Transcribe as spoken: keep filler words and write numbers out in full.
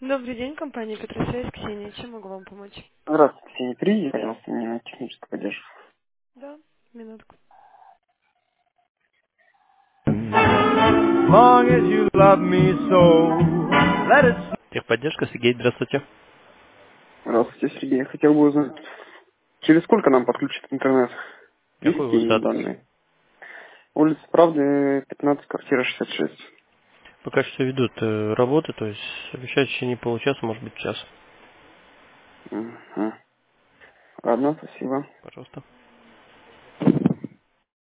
Добрый день, компания Петросвязь, Ксения. Чем могу вам помочь? Здравствуйте, Ксения. Приедите, пожалуйста, мне на техническую поддержку. Да, минутку. Long as you love me so, let it snow. Техподдержка, Сергей, здравствуйте. Здравствуйте, Сергей. Я хотел бы узнать, через сколько нам подключат интернет? Какой Есть у вас деньги адрес? данные? Улица Правды, пятнадцать, квартира шестьдесят шесть. Пока что ведут э, работы, то есть обещают в течение получаса, может быть час. Угу. Ладно, спасибо. Пожалуйста.